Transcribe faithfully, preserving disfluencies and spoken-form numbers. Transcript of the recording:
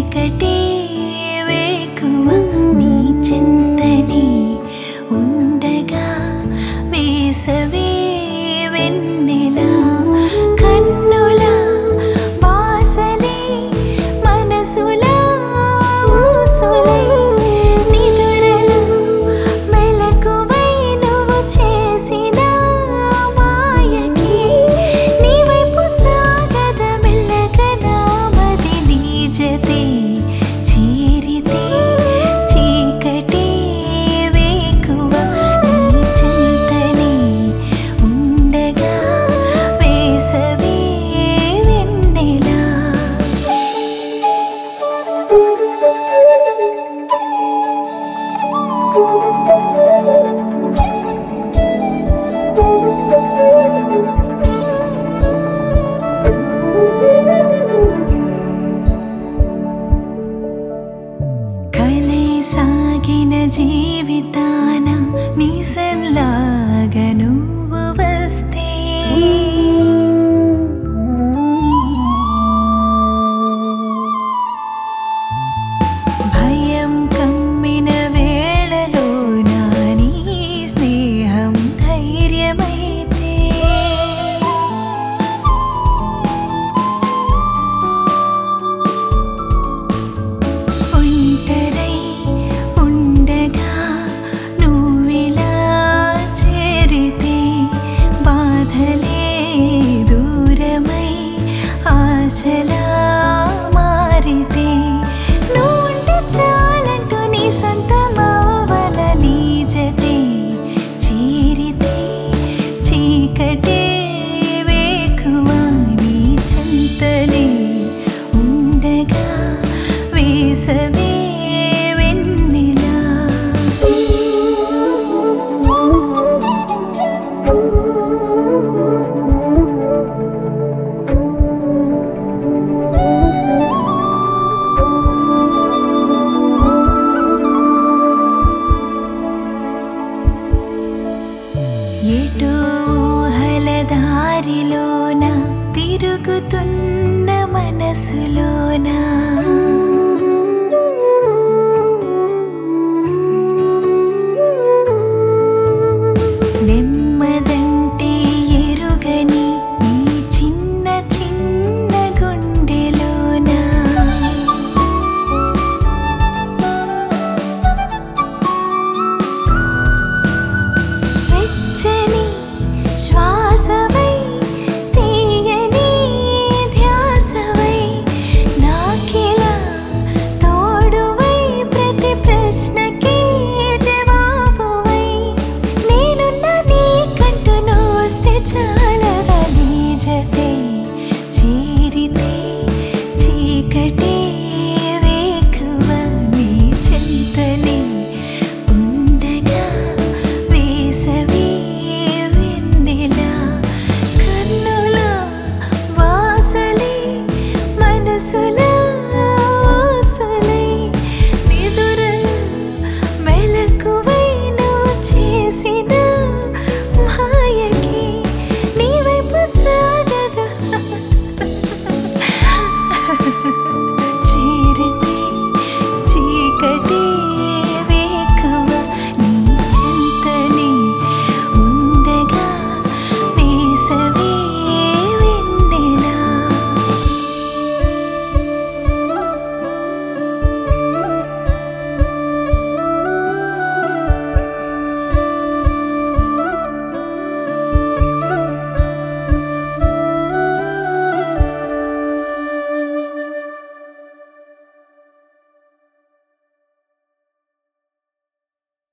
చీకటి వేకువ నీ చింతని ఉండగా వేసవి వెన్నెల కన్నుల బాసలే మనసుల ఊసులై నిదురలు మెలకువై నువ్వు చేసిన మాయకి నీ వైపు సాగద మెల్లగా నామది నీ జతే చేరితే చీకటి వేకువ నీ చింతని ఉండగా వేసవి వెన్నెల కలై సాగిన జీవితాన నిజంలాగా నువ్వు వస్తే భయం కమ్మిన వేళలో నా నీ స్నేహం ధైర్యమైతే ఒంటరై ఉండగా నువ్విలా చేరితే బాధలే దూరమై ఆశలా మారితే నువ్వుంటే చాలంటూ నీ సొంతమవ్వన నీ జతే చేరితే చీకటి వేకువ నీ చింతనే ఉండగా వేసవి వెన్నెల ఎటో ఊహల దారిలోన తిరుగుతున్న మనసులోన